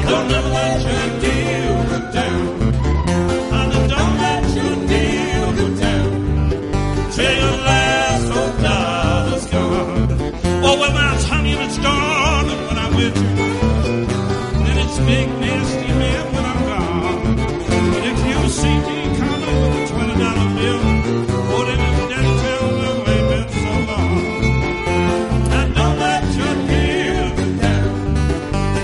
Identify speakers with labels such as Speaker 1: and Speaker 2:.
Speaker 1: Don't never let your deal go down. Honey, don't let your deal go down. Till your last $4 gone. Oh, well, that's honey and it's gone. And when I'm with you, then it's big nasty.